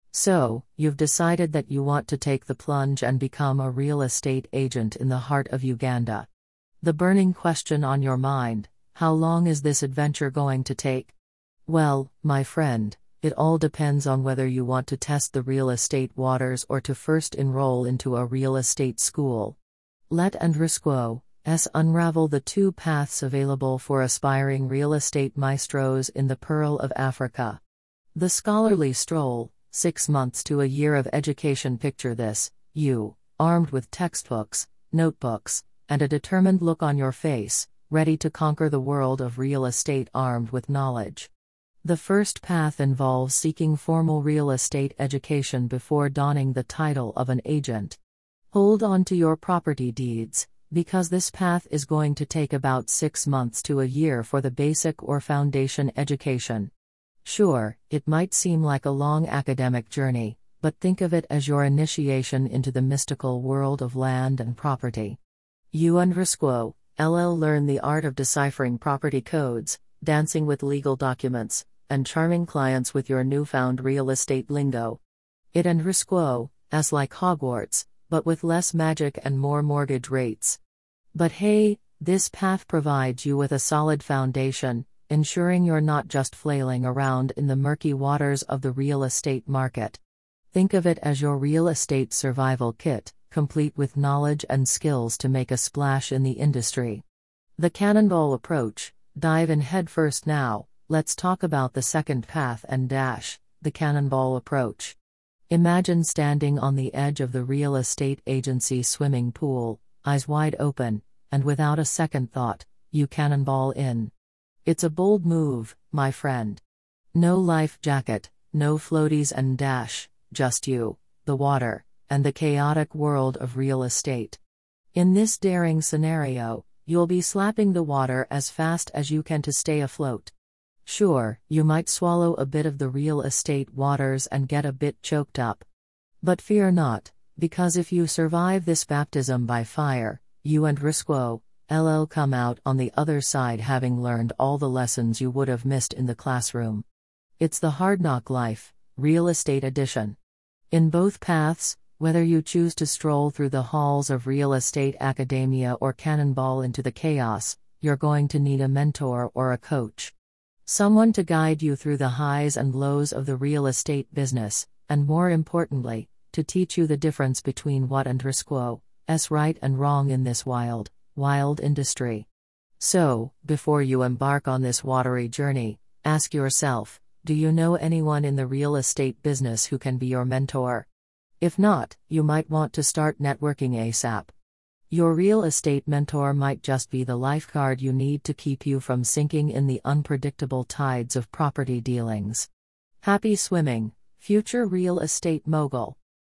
So, you've decided that you want to take the plunge and become a real estate agent in the heart of Uganda. The burning question on your mind: how long is this adventure going to take? Well, my friend, it all depends on whether you want to test the real estate waters or to first enroll into a real estate school. Let Andrisquo unravel the two paths available for aspiring real estate maestros in the Pearl of Africa. The scholarly stroll, 6 months to a year of education. Picture this: you, armed with textbooks, notebooks, and a determined look on your face, ready to conquer the world of real estate armed with knowledge. The first path involves seeking formal real estate education before donning the title of an agent. Hold on to your property deeds, because this path is going to take about 6 months to a year for the basic or foundation education. Sure, it might seem like a long academic journey, but think of it as your initiation into the mystical world of land and property. You Andrisquo learn the art of deciphering property codes, dancing with legal documents, and charming clients with your newfound real estate lingo. It Andrisquo like Hogwarts, but with less magic and more mortgage rates. But hey, this path provides you with a solid foundation, ensuring you're not just flailing around in the murky waters of the real estate market. Think of it as your real estate survival kit, complete with knowledge and skills to make a splash in the industry. The cannonball approach: dive in headfirst. Now, let's talk about the second path and the cannonball approach. Imagine standing on the edge of the real estate agency swimming pool, eyes wide open, and without a second thought, you cannonball in. It's a bold move, my friend. No life jacket, no floaties and just you, the water, and the chaotic world of real estate. In this daring scenario, you'll be slapping the water as fast as you can to stay afloat. Sure, you might swallow a bit of the real estate waters and get a bit choked up. But fear not, because if you survive this baptism by fire, you Andrisquo come out on the other side having learned all the lessons you would have missed in the classroom. It's the hard knock life, real estate edition. In both paths, whether you choose to stroll through the halls of real estate academia or cannonball into the chaos, you're going to need a mentor or a coach. Someone to guide you through the highs and lows of the real estate business, and more importantly, to teach you the difference between what Andrisquo's right and wrong in this wild industry. So, before you embark on this watery journey, ask yourself, do you know anyone in the real estate business who can be your mentor? If not, you might want to start networking ASAP. Your real estate mentor might just be the lifeguard you need to keep you from sinking in the unpredictable tides of property dealings. Happy swimming, future real estate mogul.